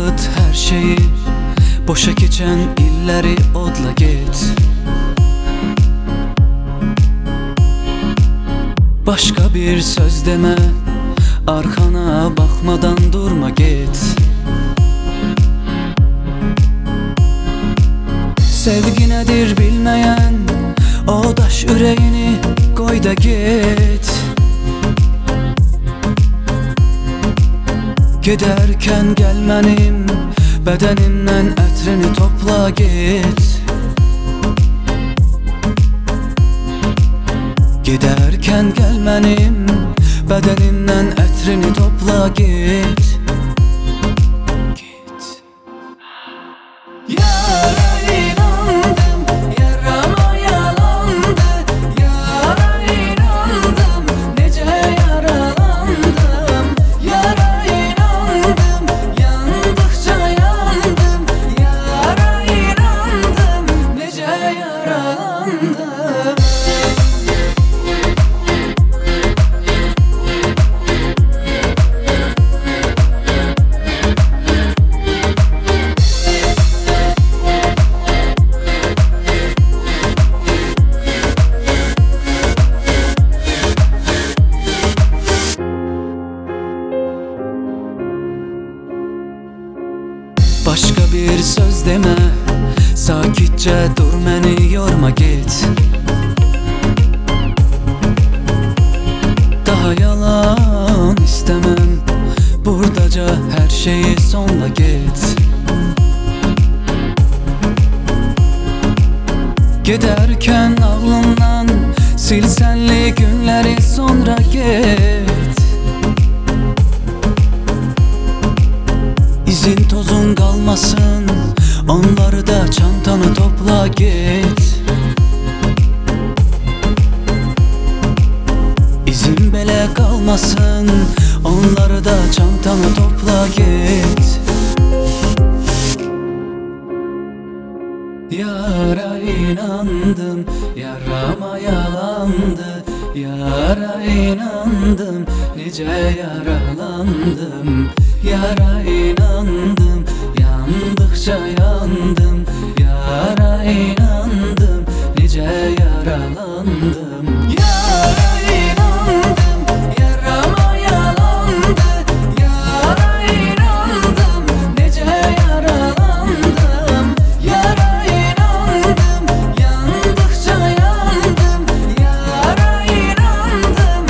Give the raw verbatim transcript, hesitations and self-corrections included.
dağıt her şeyi, boşa geçen illeri odla git. Başka bir söz deme, arkana bakmadan durma git. Sevgi nedir bilmeyen o daş yüreğini koy da git. Giderken gelmenim, bedenimden etrini topla git. Giderken gelmenim, bedenimden etrini topla git. Git. Yara inandım, yarama yalandı. Yara inandım, nece yaralandım. Yara inandım, yandıkça yandım. Yara inandım, nece yaralandım. Başka bir söz deme, sakitçe dur, beni yorma git. Daha yalan istemem, buradaca her şeyi sonla git. Giderken aklımdan sil senli günleri sonra git. İzin tozun kalmasın, onları da çantana topla git. İzin bile kalmasın, onları da çantana topla git. Yara inandım, yarama yalandı. Yara inandım, nice yaralandım. Yara inandım, yandıkça yandım. Yara inandım, nice yaralandım. Yara